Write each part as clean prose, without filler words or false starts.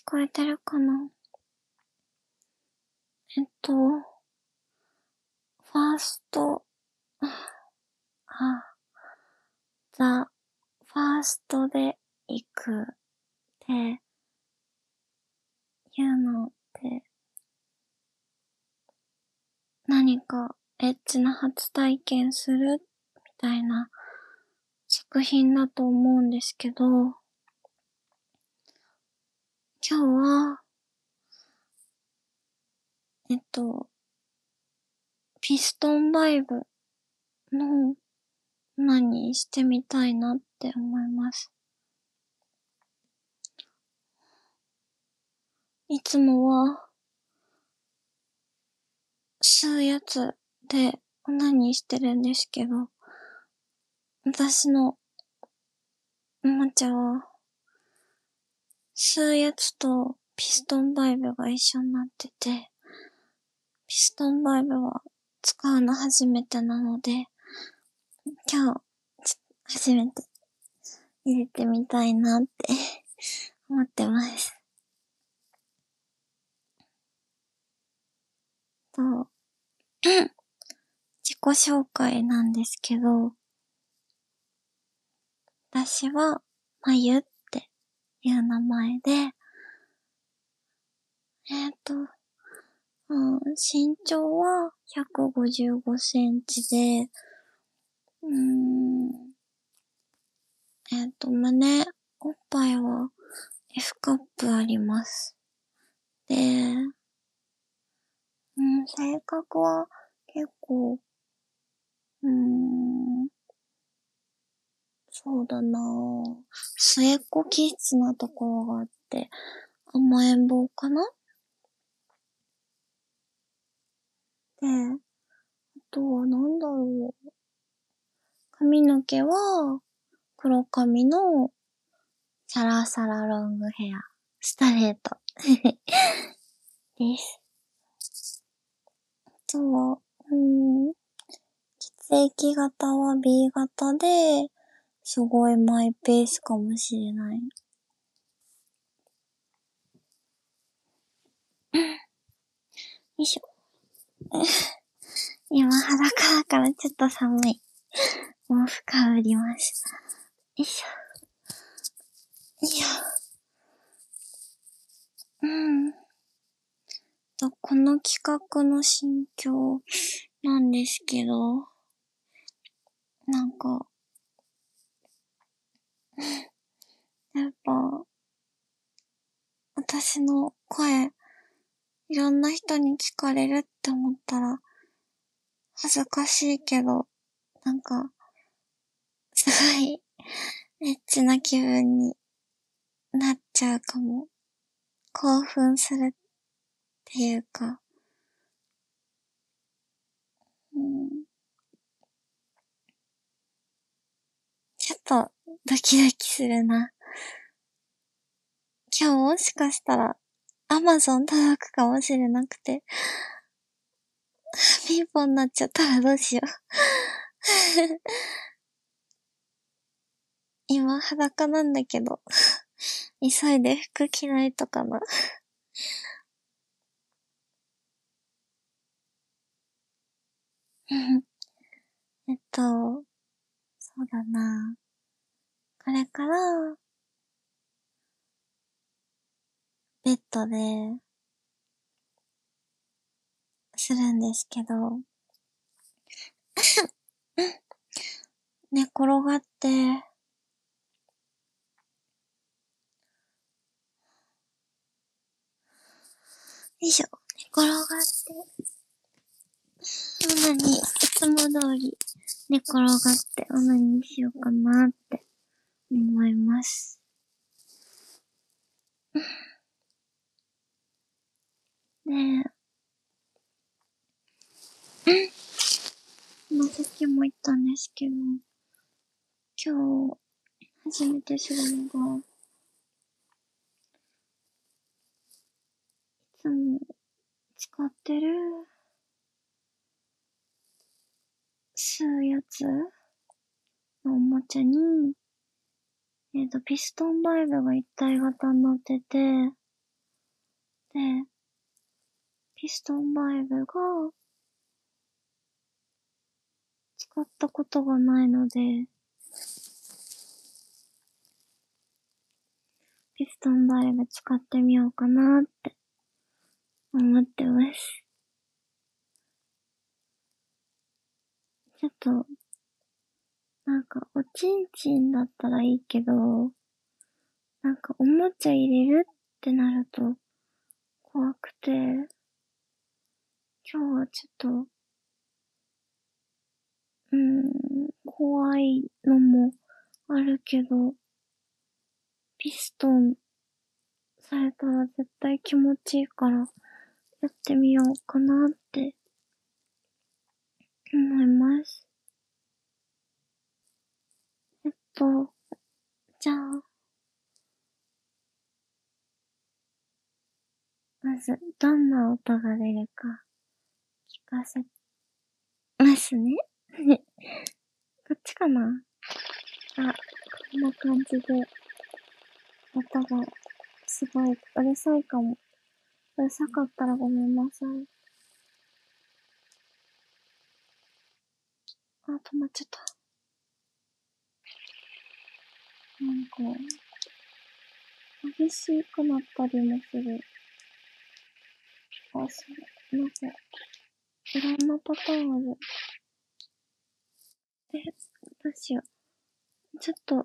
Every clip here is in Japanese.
こえてるかな？ファースト、ザ・ファーストで行くっていうのって何かエッチな初体験するみたいな作品だと思うんですけど、今日は、ピストンバイブの何してみたいなって思います。いつもは、吸うやつで何してるんですけど、私のおもちゃは、吸うやつとピストンバイブが一緒になってて、ピストンバイブは使うの初めてなので、今日、初めて入れてみたいなって思ってます。自己紹介なんですけど、私は、まゆっていう名前で、身長は155センチで、胸、おっぱいは F カップあります。で、性格は結構、そうだなぁ。末っ子気質なところがあって、甘えん坊かな？で、あとはなんだろう。髪の毛は黒髪のサラサラロングヘア、ストレートです。あとは、血液型は B 型で、すごいマイペースかもしれない。よいしょ。今裸だからちょっと寒い。毛布かぶります。よいしょ。いや。この企画の心境なんですけど、なんか、やっぱ、私の声、いろんな人に聞かれるって思ったら、恥ずかしいけど、なんか、すごい、エッチな気分になっちゃうかも。興奮するっていうか、ちょっとドキドキするな。今日もしかしたら、アマゾン届くかもしれなくて、ピンポンになっちゃったらどうしよう。今裸なんだけど、急いで服着ないとかな。そうだな。これから、ベッドで、するんですけど、寝転がって、よいしょ、寝転がって、オナニー、いつも通り、寝転がってオナニーしようかなって思います。で、さっきも言ったんですけど、今日、初めてするのが、いつも使ってる、吸うやつのおもちゃに、ピストンバイブが一体型になってて、 で、ピストンバイブが使ったことがないので、ピストンバイブ使ってみようかなって思ってます。ちょっと、なんかおちんちんだったらいいけど、なんかおもちゃ入れるってなると怖くて、今日はちょっと、怖いのもあるけど、ピストンされたら絶対気持ちいいから、やってみようかなって思います。じゃあ、まず、どんな音が出るか聞かせますね。こっちかな。あ、こんな感じで、音がすごいうるさいかも。うるさかったらごめんなさい。あ、止まっちゃった。なんか、激しくなったりもする。あ、そう。なんか、いろんなパターンある。どうしよう。ちょっと、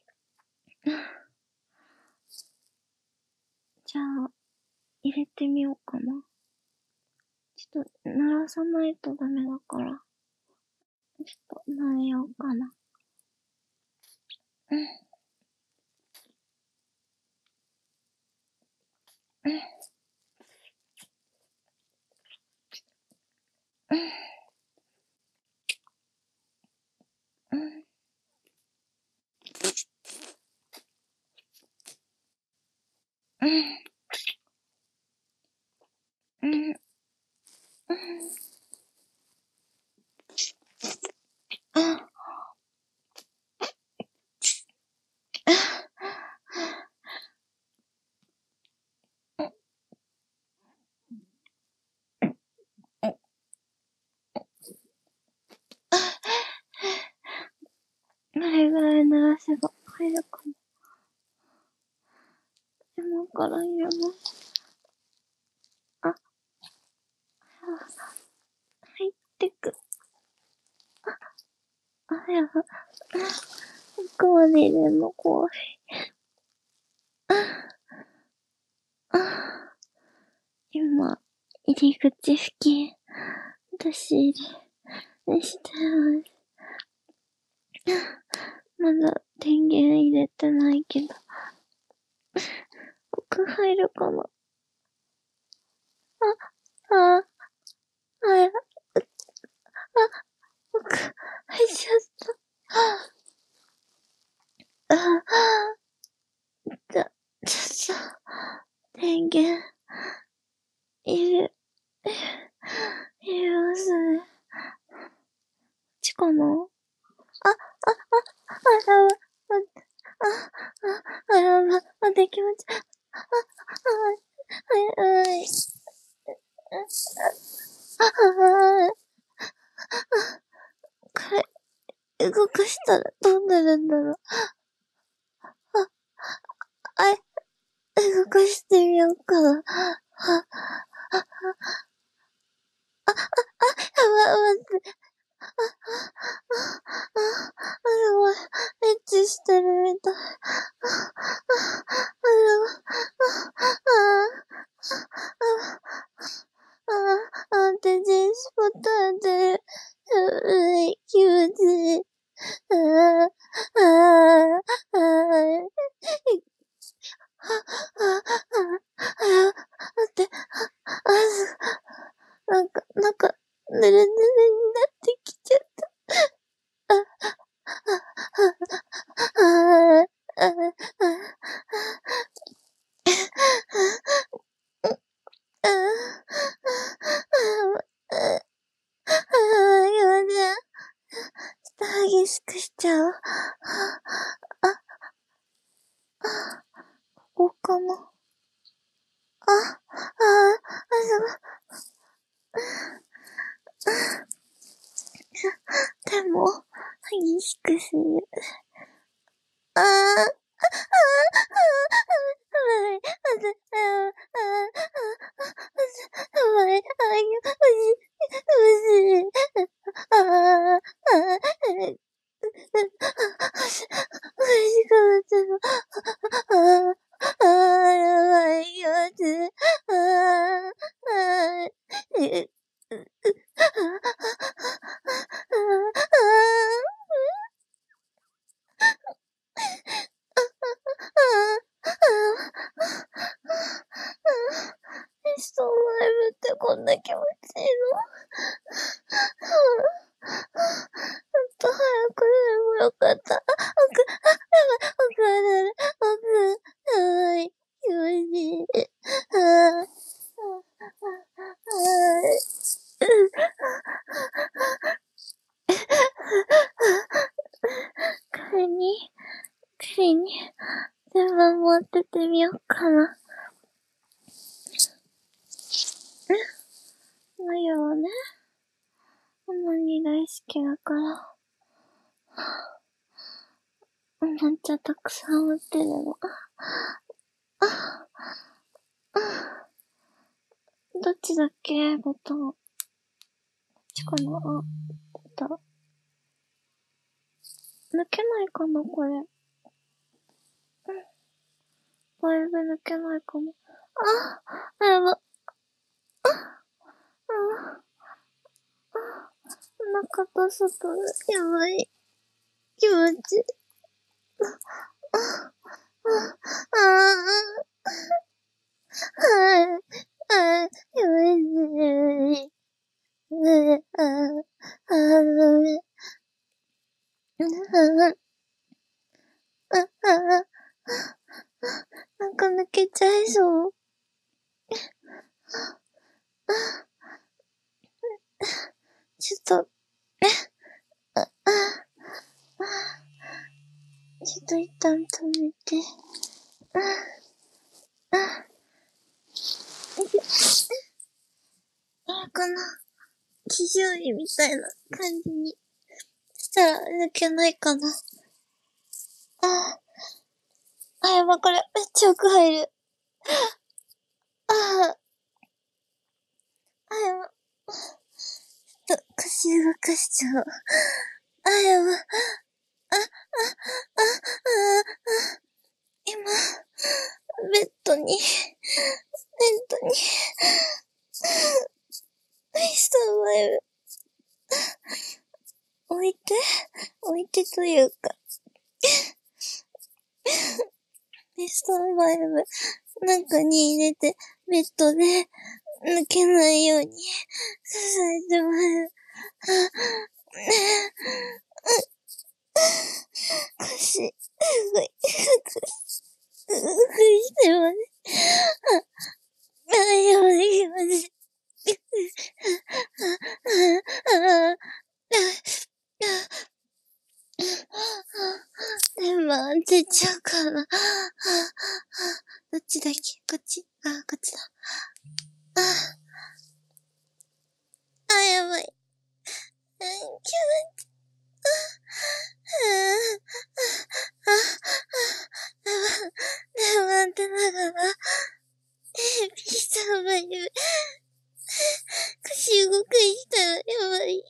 じゃあ、入れてみようかな。ちょっと、鳴らさないとダメだから。ちょっと、鳴らようかな。うん。うん。うん。うん。うん。うん。うん。どれぐらい鳴らせば入るかも。今から入れます。あ、入ってく。あ、やば。どこまで入れるの怖い。今、入り口付近、出し入れしてます。まだ電源入れてないけど、奥入るかな。あ、あ、あ、奥、入っちゃった。ちょっと、電源、入れ、入れますね。こっちかな。やば、やば、できました。はい、これ、動かしたらどうなるんだろう。動かしてみようかな。待って。やばい。エッチしてるみたい。全然スポット当てる。気持ちいい。待って、なんか、ぬるぬるになってきちゃった。やだ。激しくしちゃう。ここかな。 でも、激しくする。あー、あー、あー、あストライブってこんな気持ちいいの？もっと早くでもよかった。奥はなる。やばい。気持ちいい。彼に、全部持ってってみようかな。マヨはね、ママに大好きだから、おもちゃたくさん持ってるの。どっちだっけボタン。こっちかなあ、抜けないかなこれ。バイブ抜けないかな。やば。中と外、やばい。気持ちいい。気持ちいい。なんか抜けちゃいそう。ちょっと、一旦止めて。この、騎乗位みたいな感じにしたら抜けないかな。やば、これ、めっちゃ奥入る。やば。腰動かしちゃう。やば。今、ベッドに、スタバイブ。置いてというか、スタバイブ、中に入れて、ベッドで抜けないように、支えてます。腰、してます。やばい、マジで。でも、出ちゃうかな。どっちだっけこっちこっちだ。やばい。気持ち。待ってながら、ピザバイブ。腰動かしたらやばい。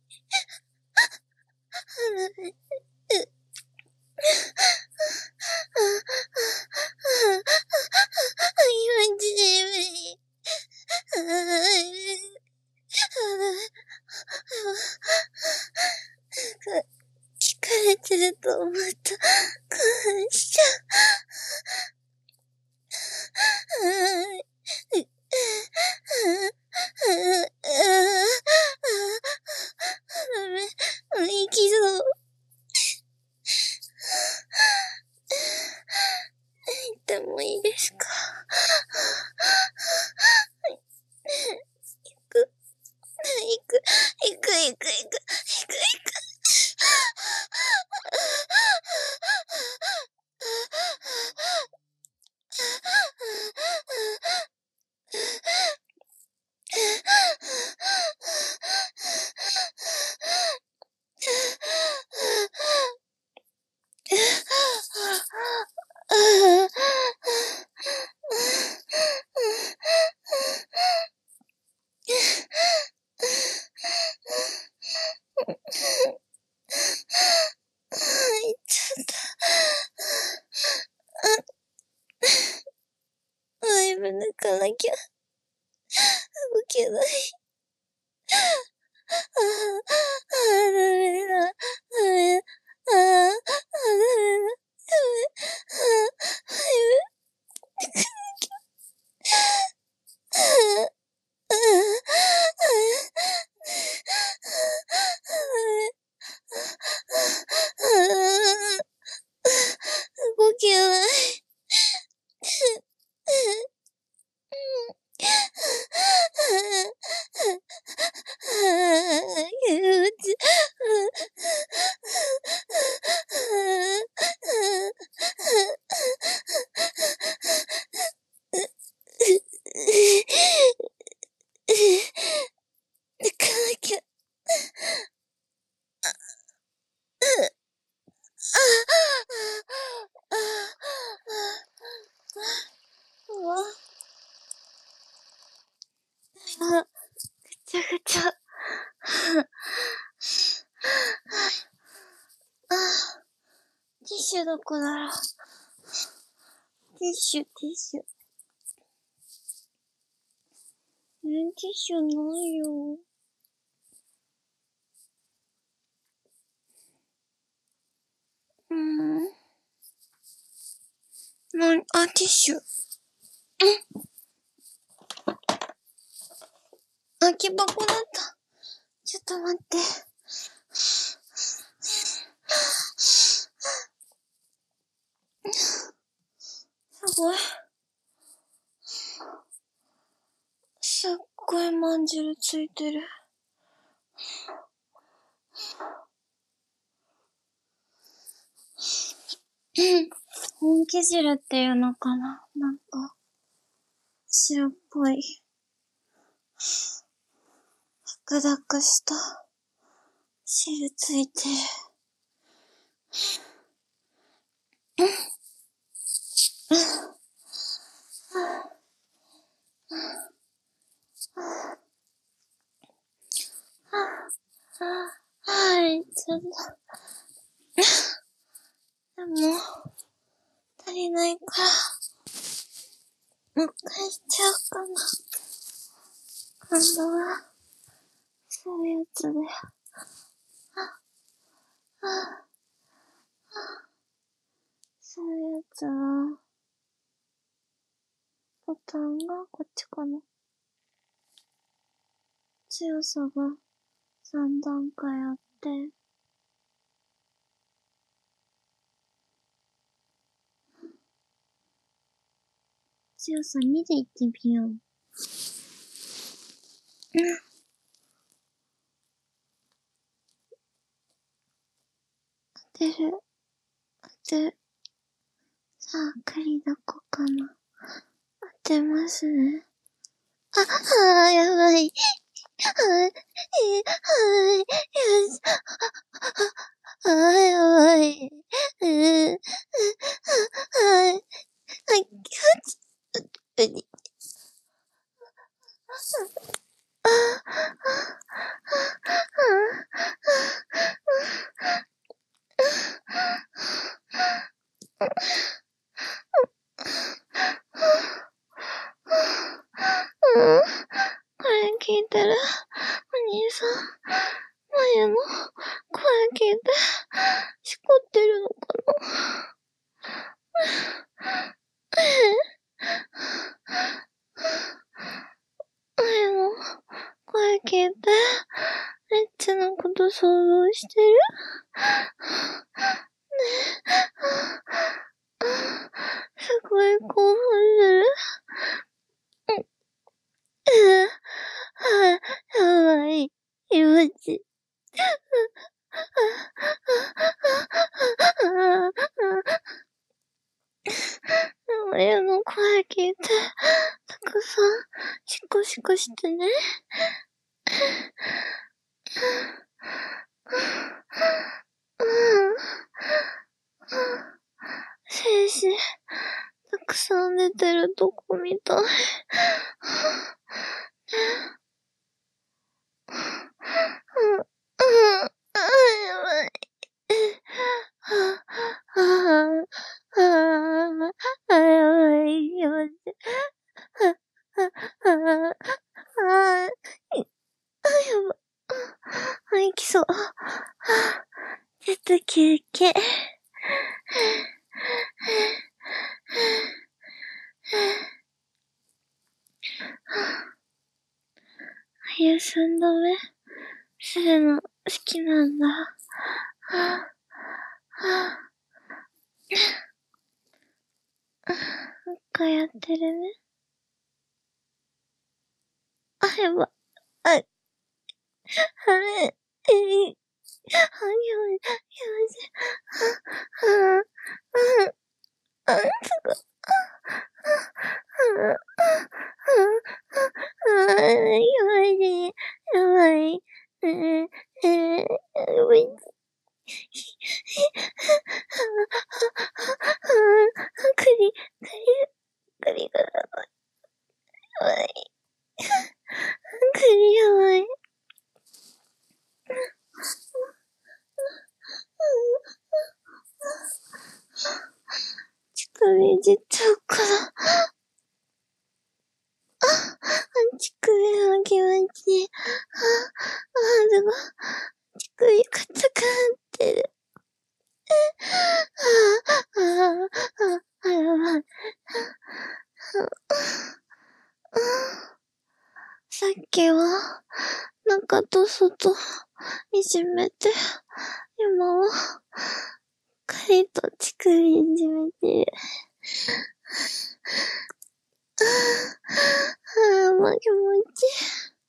気持ちいい。疲れてると思った。興奮しちゃう。行きそう。行ってもいいですか？行く。 抜かなきゃ。動けない。ダメだ。ダメだ。ダメだ。動けない。抜かなきゃ。ぐちゃぐちゃ。ティッシュどこだろう。ティッシュ。ティッシュないよ。ティッシュ。空き箱だった。ちょっと待って。すごい。すっごいまんじるついてる。本気汁っていうのかな、なんか、白っぽい。白濁した汁ついてる。はい、ちょっと。でも、足りないから、もう一回しちゃおうかな。今度は、そういうやつで。そういうやつは、ボタンがこっちかな。強さが3段階あって、強さ2でいってみよう。当てる。さあ、栗どこかな。当てますね。やばい。よし。やばい。これ聞いてるお兄さん、前も声聞いて、しこってるのかな。前も声聞いて、エッチなこと想像してるすごい興奮する。やばい。気持ち。親の声聞いて、たくさん、シコシコしてね。精子、たくさん出てるとこみたい。やばい。やばい、やばい。 いう寸止めするの好きなんだ。なんかやってるね。やば。やばい。乳首出ちゃうから。乳首の気持ちいい。すごい。乳首硬くなってる。やばい。さっきは、中と外、いじめて、今は、カリと乳首いじめてる。もう気持ちいい。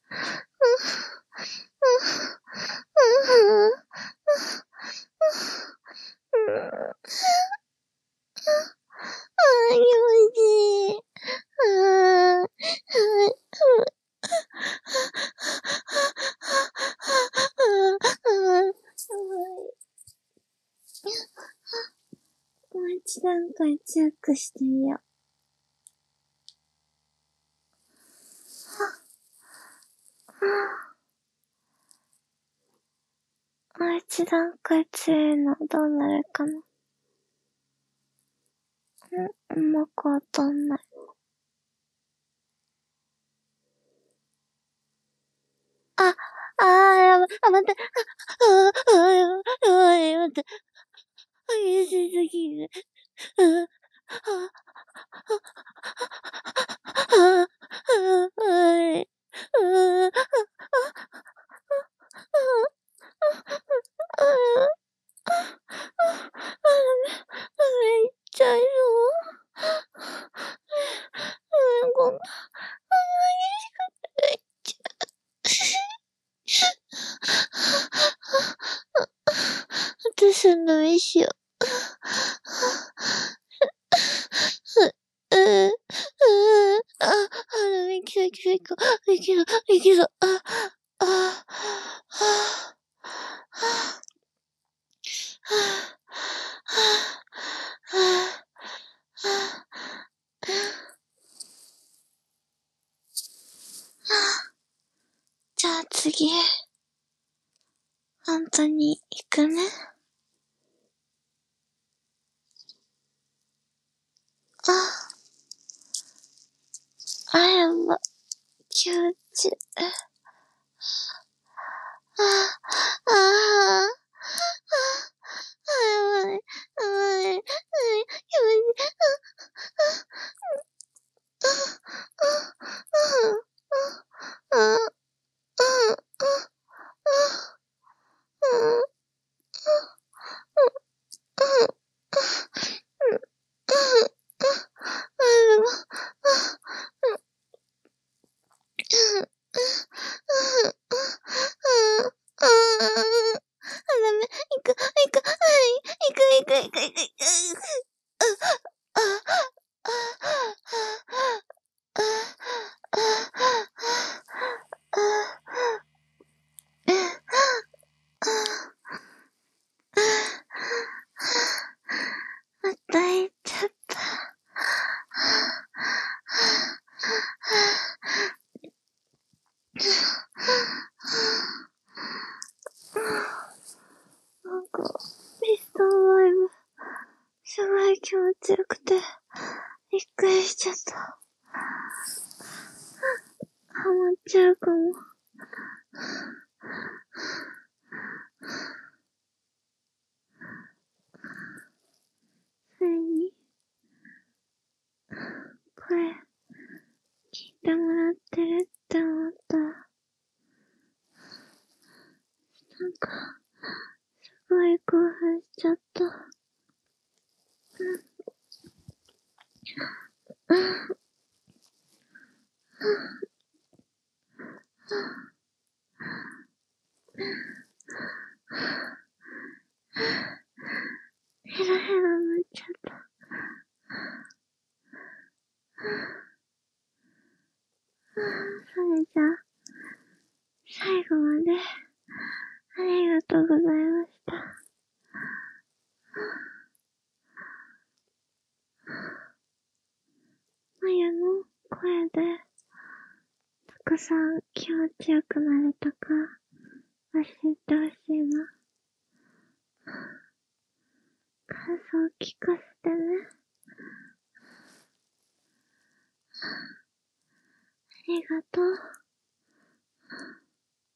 気持ちいい。もう一段階強くしてみよう。もう一段階強いのどうなるかな。うまく当たんない。やば、待って。待って。激しすぎる。めっちゃいいよ。こんな、私の飯よ。いけそう。じゃあ次、本当に行くね。やば。気持ちいい。やばい。ダメ。行く。また行っちゃった。なんか、ピストンライブ、すごい気持ちよくて、びっくりしちゃった。ハマっちゃうかも。ついに、これ、聞いてもらってるって思ったら、 か、すごい興奮しちゃった。ヘラヘラになっちゃった。それじゃあ、最後まで、ありがとうございました。まゆの声で、たくさん気持ちよくなれたか、教えてほしいな。感想聞かせてね。ありがとう。